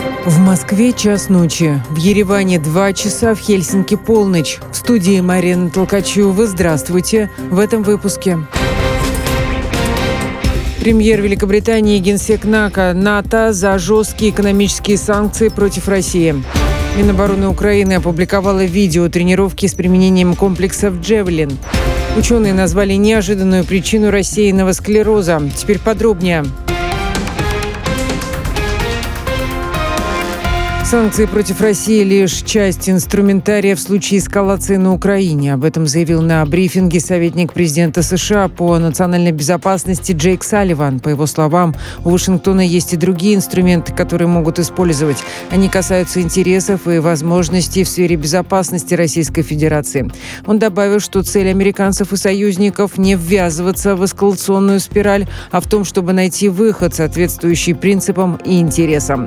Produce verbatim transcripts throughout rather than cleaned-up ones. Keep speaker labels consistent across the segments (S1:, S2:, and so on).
S1: В Москве час ночи, в Ереване два часа, в Хельсинки полночь. В студии Марина Толкачева. Здравствуйте. В этом выпуске. Премьер Великобритании и генсек НАТО за жесткие экономические санкции против России. Минобороны Украины опубликовала видео тренировки с применением комплексов «Джевелин». Ученые назвали неожиданную причину рассеянного склероза. Теперь подробнее. Санкции против России – лишь часть инструментария в случае эскалации на Украине. Об этом заявил на брифинге советник президента США по национальной безопасности Джейк Салливан. По его словам, у Вашингтона есть и другие инструменты, которые могут использовать. Они касаются интересов и возможностей в сфере безопасности Российской Федерации. Он добавил, что цель американцев и союзников – не ввязываться в эскалационную спираль, а в том, чтобы найти выход, соответствующий принципам и интересам.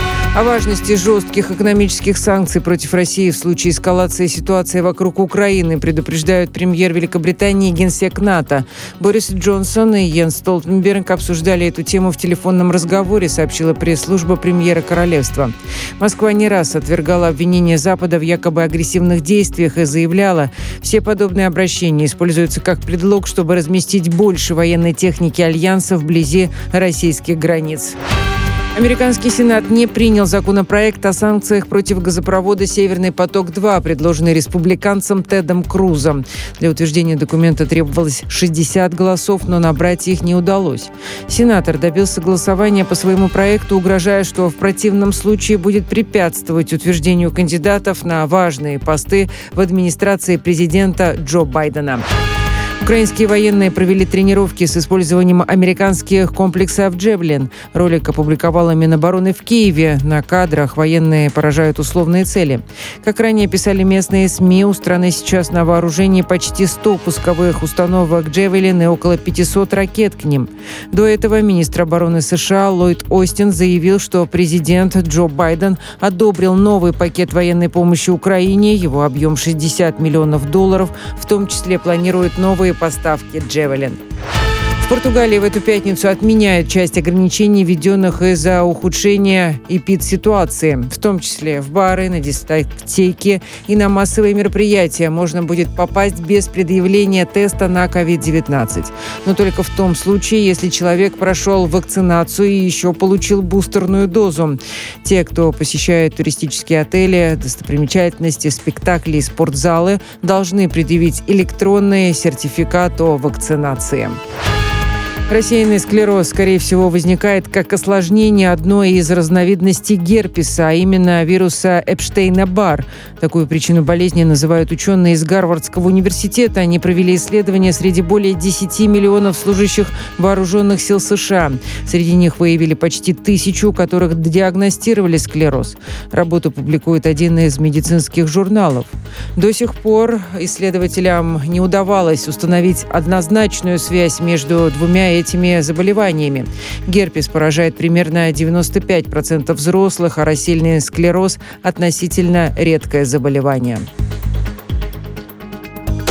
S1: О важности жестких экономических санкций против России в случае эскалации ситуации вокруг Украины предупреждают премьер Великобритании и генсек НАТО. Борис Джонсон и Йенс Столтенберг обсуждали эту тему в телефонном разговоре, сообщила пресс-служба премьера королевства. Москва не раз отвергала обвинения Запада в якобы агрессивных действиях и заявляла, все подобные обращения используются как предлог, чтобы разместить больше военной техники Альянса вблизи российских границ. Американский Сенат не принял законопроект о санкциях против газопровода «Северный поток-два», предложенный республиканцем Тедом Крузом. Для утверждения документа требовалось шестьдесят голосов, но набрать их не удалось. Сенатор добился голосования по своему проекту, угрожая, что в противном случае будет препятствовать утверждению кандидатов на важные посты в администрации президента Джо Байдена. Украинские военные провели тренировки с использованием американских комплексов «Джевелин». Ролик опубликовала Минобороны в Киеве. На кадрах военные поражают условные цели. Как ранее писали местные СМИ, у страны сейчас на вооружении почти сто пусковых установок «Джевелин» и около пятисот ракет к ним. До этого министр обороны США Ллойд Остин заявил, что президент Джо Байден одобрил новый пакет военной помощи Украине. Его объем шестьдесят миллионов долларов, в том числе планирует новые поставки «Джевелин». В Португалии в эту пятницу отменяют часть ограничений, введенных из-за ухудшения эпидситуации. В том числе в бары, на дискотеки и на массовые мероприятия можно будет попасть без предъявления теста на ковид девятнадцать. Но только в том случае, если человек прошел вакцинацию и еще получил бустерную дозу. Те, кто посещает туристические отели, достопримечательности, спектакли и спортзалы, должны предъявить электронный сертификат о вакцинации. Рассеянный склероз, скорее всего, возникает как осложнение одной из разновидностей герпеса, а именно вируса Эпштейна-Барр. Такую причину болезни называют ученые из Гарвардского университета. Они провели исследования среди более десяти миллионов служащих вооруженных сил США. Среди них выявили почти тысячу, у которых диагностировали склероз. Работу публикует один из медицинских журналов. До сих пор исследователям не удавалось установить однозначную связь между двумя этими заболеваниями. Герпес поражает примерно девяносто пять процентов взрослых, а рассеянный склероз – относительно редкое заболевание.